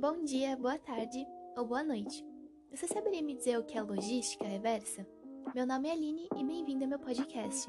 Bom dia, boa tarde ou boa noite. Você saberia me dizer o que é logística reversa? Meu nome é Aline e bem-vindo ao meu podcast.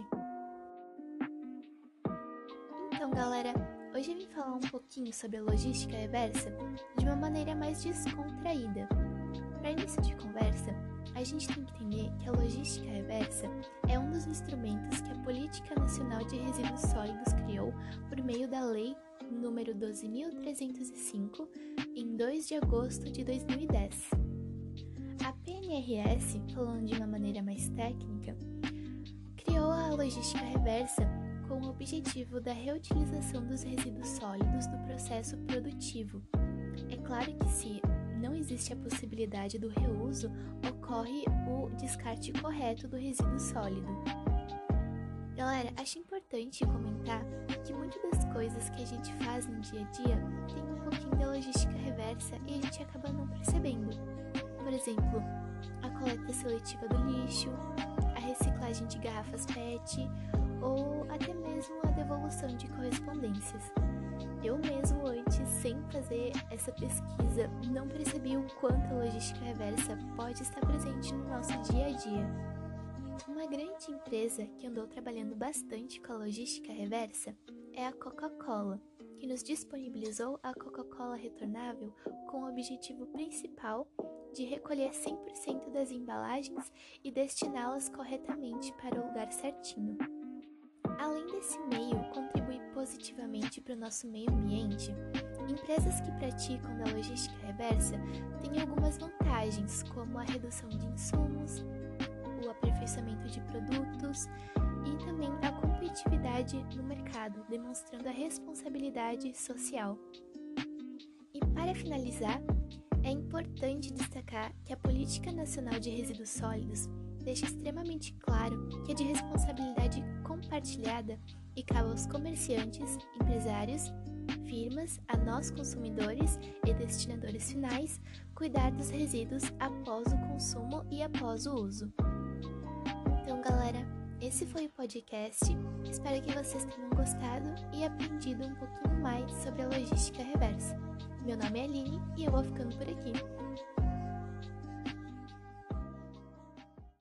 Então, galera, hoje eu vim falar um pouquinho sobre a logística reversa de uma maneira mais descontraída. Para início de conversa, a gente tem que entender que a logística reversa é um dos instrumentos que a Política Nacional de Resíduos Sólidos criou por meio da Lei número 12.305, em 2 de agosto de 2010. A PNRS, falando de uma maneira mais técnica, criou a logística reversa com o objetivo da reutilização dos resíduos sólidos do processo produtivo. É claro que se não existe a possibilidade do reuso, ocorre o descarte correto do resíduo sólido. Galera, acho importante comentar que muitas das coisas que a gente faz no dia a dia tem um pouquinho da logística reversa e a gente acaba não percebendo. Por exemplo, a coleta seletiva do lixo, a reciclagem de garrafas PET ou até mesmo a devolução de correspondências. Eu mesmo antes, sem fazer essa pesquisa, não percebi o quanto a logística reversa pode estar presente no nosso dia a dia. Uma grande empresa que andou trabalhando bastante com a logística reversa é a Coca-Cola, que nos disponibilizou a Coca-Cola retornável com o objetivo principal de recolher 100% das embalagens e destiná-las corretamente para o lugar certinho. Além desse meio contribuir positivamente para o nosso meio ambiente, empresas que praticam da logística reversa têm algumas vantagens, como a redução de insumos, o aperfeiçoamento de produtos e também a competitividade no mercado, demonstrando a responsabilidade social. E para finalizar, é importante destacar que a Política Nacional de Resíduos Sólidos deixa extremamente claro que é de responsabilidade compartilhada e cabe aos comerciantes, empresários, firmas, a nós consumidores e destinadores finais cuidar dos resíduos após o consumo e após o uso. Então, galera, esse foi o podcast. Espero que vocês tenham gostado e aprendido um pouquinho mais sobre a logística reversa. Meu nome é Aline e eu vou ficando por aqui.